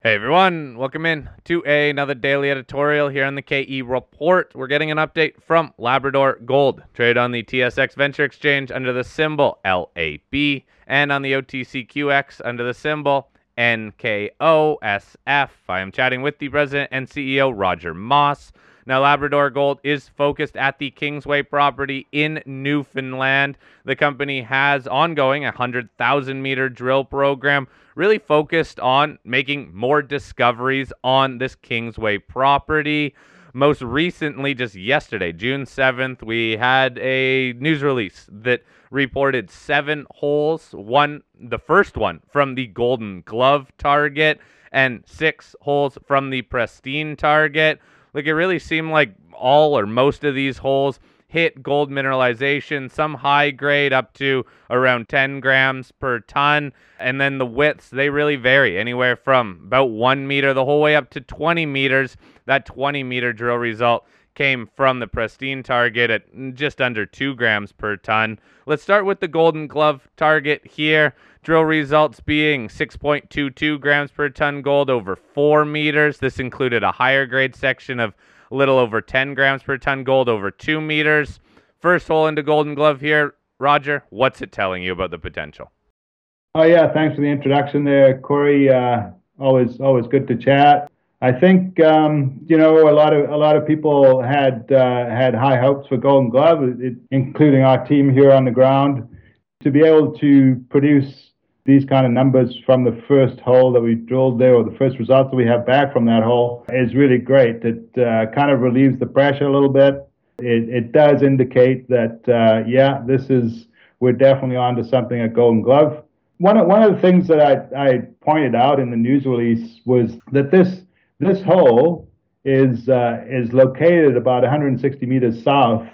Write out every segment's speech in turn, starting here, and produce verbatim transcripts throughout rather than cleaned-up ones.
Hey everyone, welcome in to another daily editorial here on the K E Report. We're getting an update from Labrador Gold, traded on the T S X Venture Exchange under the symbol L A B and on the O T C Q X under the symbol N K O S F. I am chatting with the president and C E O, Roger Moss. Now, Labrador Gold is focused at the Kingsway property in Newfoundland. The company has ongoing a one hundred thousand meter drill program, really focused on making more discoveries on this Kingsway property. Most recently, just yesterday, June seventh, we had a news release that reported seven holes, one, the first one from the Golden Glove target, and six holes from the Pristine target. Like, it really seemed like all or most of these holes hit gold mineralization, some high grade up to around ten grams per ton. And then the widths, they really vary anywhere from about one meter the whole way up to twenty meters. That twenty meter drill result came from the Pristine target at just under two grams per ton. Let's start with the Golden Glove target here. Drill results being six point two two grams per ton gold over four meters. This included a higher grade section of a little over ten grams per ton gold over two meters. First hole into Golden Glove here. Roger, what's it telling you about the potential? Oh yeah, thanks for the introduction there, Corey. Uh, always, always good to chat. I think um, you know a lot of a lot of people had uh, had high hopes for Golden Glove, it, including our team here on the ground, to be able to produce these kind of numbers from the first hole that we drilled there, or the first results that we have back from that hole, is really great. It uh, kind of relieves the pressure a little bit. It, it does indicate that uh, yeah, this is we're definitely onto something at Golden Glove. One of one of the things that I, I pointed out in the news release was that this this hole is uh, is located about one hundred sixty meters south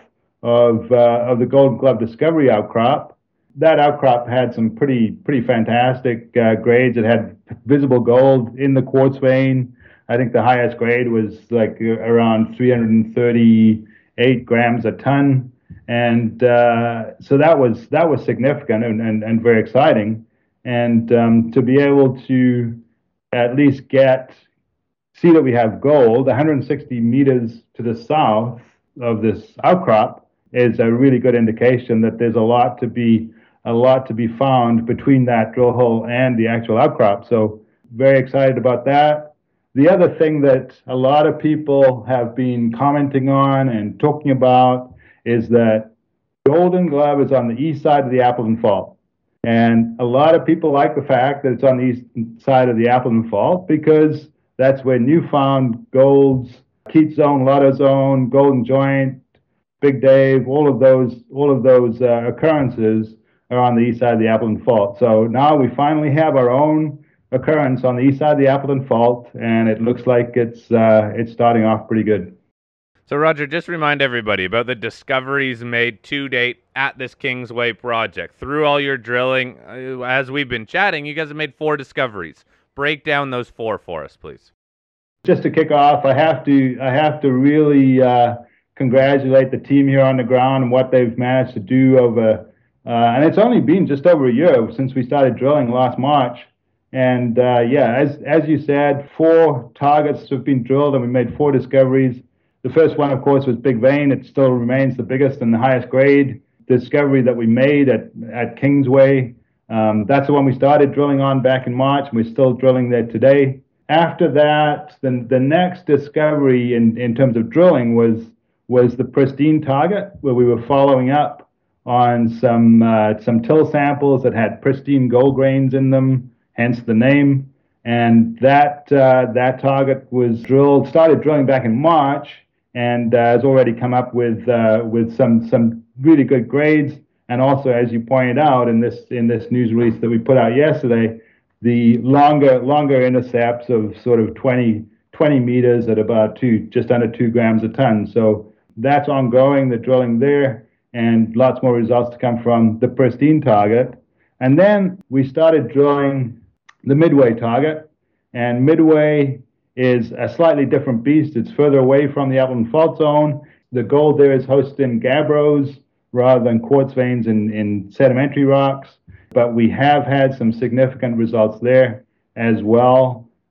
of uh, of the Golden Glove discovery outcrop. That outcrop had some pretty pretty fantastic uh, grades. It had visible gold in the quartz vein. I think the highest grade was like around three hundred thirty-eight grams a ton, and uh, so that was that was significant and, and, and very exciting. And um, to be able to at least get see that we have gold one hundred sixty meters to the south of this outcrop is a really good indication that there's a lot to be a lot to be found between that drill hole and the actual outcrop. So very excited about that. The other thing that a lot of people have been commenting on and talking about is that Golden Glove is on the east side of the Appleton Fault. And a lot of people like the fact that it's on the east side of the Appleton Fault because that's where newfound golds, Keats Zone, Lotto Zone, Golden Joint, Big Dave, all of those, all of those uh, occurrences are on the east side of the Appleton Fault. So now we finally have our own occurrence on the east side of the Appleton Fault, and it looks like it's uh, it's starting off pretty good. So, Roger, just remind everybody about the discoveries made to date at this Kingsway project. Through all your drilling, uh, as we've been chatting, you guys have made four discoveries. Break down those four for us, please. Just to kick off, I have to I have to really uh, congratulate the team here on the ground and what they've managed to do over. Uh, and it's only been just over a year since we started drilling last March. And uh, yeah, as as you said, four targets have been drilled and we made four discoveries. The first one, of course, was Big Vein. It still remains the biggest and the highest grade discovery that we made at, at Kingsway. Um, that's the one we started drilling on back in March, and we're still drilling there today. After that, the, the next discovery in, in terms of drilling was was the Pristine target, where we were following up on some uh, some till samples that had pristine gold grains in them, hence the name. And that uh, that target was drilled, started drilling back in March, and uh, has already come up with uh, with some some really good grades. And also, as you pointed out in this in this news release that we put out yesterday, the longer longer intercepts of sort of twenty, twenty meters at about two, just under two grams a ton. So that's ongoing, the drilling there, and lots more results to come from the Pristine target. And then we started drilling the Midway target, and Midway is a slightly different beast. It's further away from the Appleton Fault Zone. The gold there is hosted in gabbros rather than quartz veins in, in sedimentary rocks, but we have had some significant results there as well.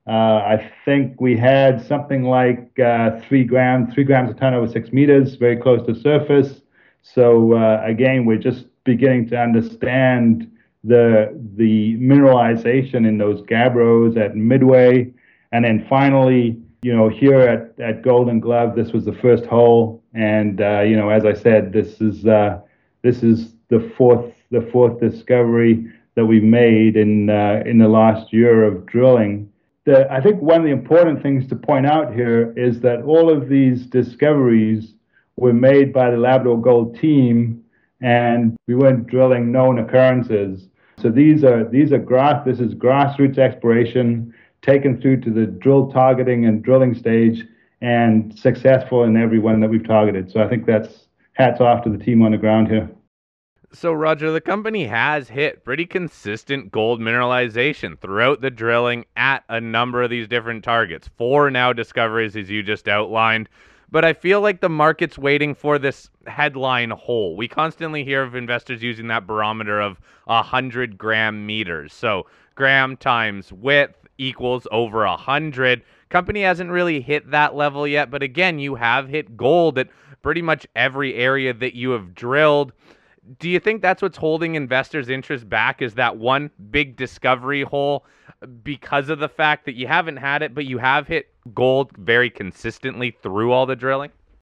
Uh, I think we had something like uh, three grams, three grams a ton over six meters, very close to surface. So uh, again, we're just beginning to understand the the mineralization in those gabbros at Midway, and then finally, you know, here at at Golden Glove, this was the first hole, and uh, you know, as I said, this is uh, this is the fourth the fourth discovery that we made in uh, in the last year of drilling. The, I think one of the important things to point out here is that all of these discoveries were made by the Labrador Gold team, and we weren't drilling known occurrences. So these are these are grass. This is grassroots exploration taken through to the drill targeting and drilling stage, and successful in every one that we've targeted. So I think that's hats off to the team on the ground here. So, Roger, the company has hit pretty consistent gold mineralization throughout the drilling at a number of these different targets. Four now discoveries, as you just outlined. But I feel like the market's waiting for this headline hole. We constantly hear of investors using that barometer of one hundred gram meters. So, gram times width equals over one hundred. Company hasn't really hit that level yet. But again, you have hit gold at pretty much every area that you have drilled. Do you think that's what's holding investors' interest back, is that one big discovery hole, because of the fact that you haven't had it, but you have hit gold very consistently through all the drilling?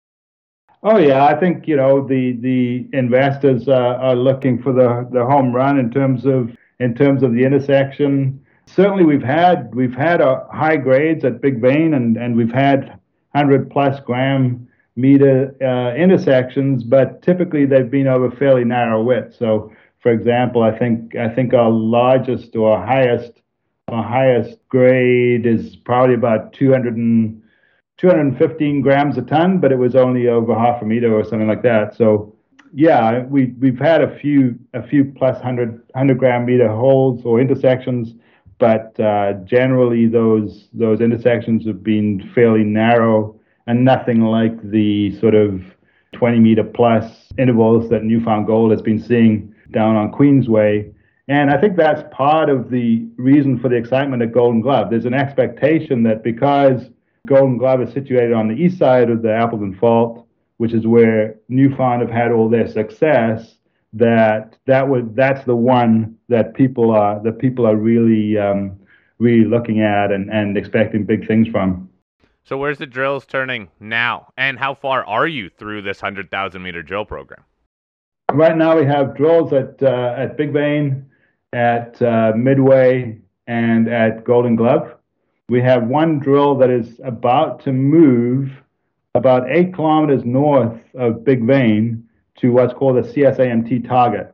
Oh yeah, I think you know the the investors uh, are looking for the the home run in terms of in terms of the intersection. Certainly, we've had we've had a high grades at Big Vein, and and we've had one hundred plus gram meter uh, intersections, but typically they've been over fairly narrow width. So, for example, I think I think our largest or highest our highest grade is probably about two hundred and two hundred fifteen grams a ton, but it was only over half a meter or something like that. So, yeah, we we've had a few a few plus one hundred one hundred gram meter holes or intersections, but uh, generally those those intersections have been fairly narrow, and nothing like the sort of twenty meter plus intervals that Newfound Gold has been seeing down on Queensway. And I think that's part of the reason for the excitement at Golden Glove. There's an expectation that because Golden Glove is situated on the east side of the Appleton Fault, which is where Newfound have had all their success, that that would that's the one that people are that people are really um, really looking at and, and expecting big things from. So where's the drills turning now? And how far are you through this one hundred thousand meter drill program? Right now we have drills at uh, at Big Vein, at uh, Midway, and at Golden Glove. We have one drill that is about to move about eight kilometers north of Big Vein to what's called a C S A M T target.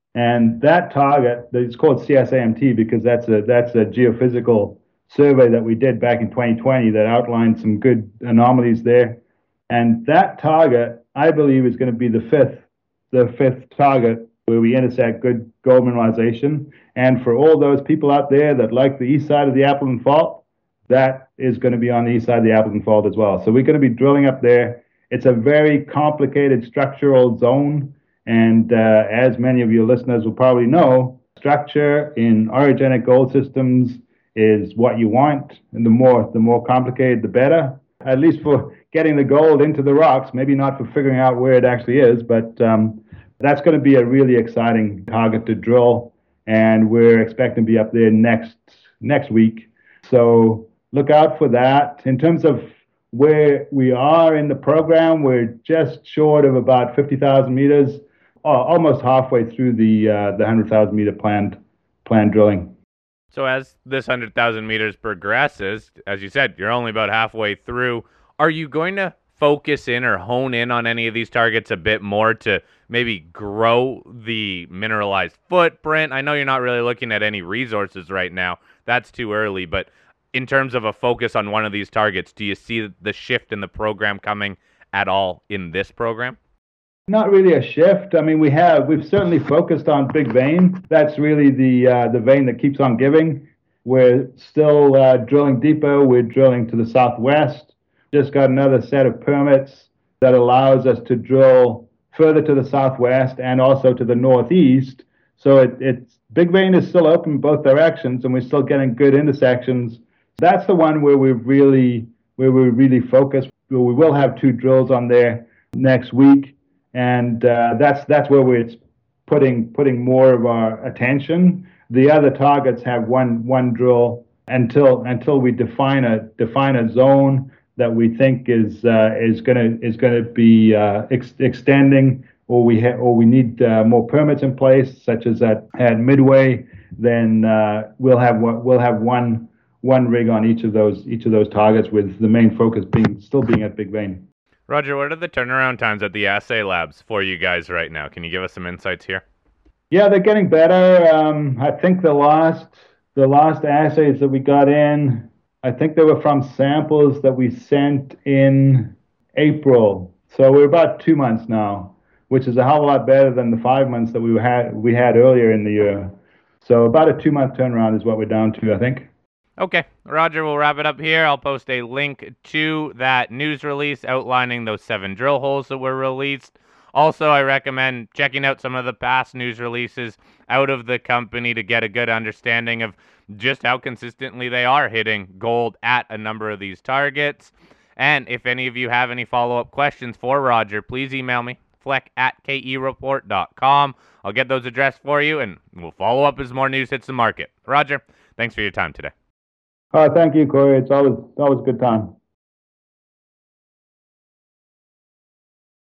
And that target, it's called C S A M T because that's a that's a geophysical survey that we did back in twenty twenty that outlined some good anomalies there. And that target, I believe, is going to be the fifth, the fifth target where we intersect good gold mineralization. And for all those people out there that like the east side of the Appleton Fault, that is going to be on the east side of the Appleton Fault as well. So we're going to be drilling up there. It's a very complicated structural zone. And uh, as many of your listeners will probably know, structure in orogenic gold systems is what you want. And the more, the more complicated, the better, at least for getting the gold into the rocks, maybe not for figuring out where it actually is, but um, that's going to be a really exciting target to drill. And we're expecting to be up there next next week. So look out for that. In terms of where we are in the program, we're just short of about fifty thousand meters, almost halfway through the uh, the one hundred thousand meter planned planned drilling. So as this one hundred thousand meters progresses, as you said, you're only about halfway through. Are you going to focus in or hone in on any of these targets a bit more to maybe grow the mineralized footprint? I know you're not really looking at any resources right now. That's too early, but in terms of a focus on one of these targets, do you see the shift in the program coming at all in this program? Not really a shift. I mean, we have we've certainly focused on Big Vein. That's really the uh, the vein that keeps on giving. We're still uh, drilling deeper. We're drilling to the southwest. Just got another set of permits that allows us to drill further to the southwest and also to the northeast. So it, it's Big Vein is still open both directions, and we're still getting good intersections That's the one where we really where we really focus. We will have two drills on there next week, and uh, that's that's where we're putting putting more of our attention. The other targets have one one drill until until we define a define a zone that we think is uh, is gonna is gonna be uh, ex- extending, or we ha- or we need uh, more permits in place, such as at, at Midway. Then uh, we'll have we'll have one one rig on each of those each of those targets, with the main focus being still being at Big Vein. Roger, what are the turnaround times at the assay labs for you guys right now? Can you give us some insights here? Yeah, they're getting better. Um, I think the last the last assays that we got in, I think they were from samples that we sent in April. So we're about two months now, which is a hell of a lot better than the five months that we had we had earlier in the year. So about a two month turnaround is what we're down to, I think. Okay, Roger, we'll wrap it up here. I'll post a link to that news release outlining those seven drill holes that were released. Also, I recommend checking out some of the past news releases out of the company to get a good understanding of just how consistently they are hitting gold at a number of these targets. And if any of you have any follow-up questions for Roger, please email me, fleck at k e report dot com. I'll get those addressed for you, and we'll follow up as more news hits the market. Roger, thanks for your time today. Uh, thank you, Corey. It's always always a good time.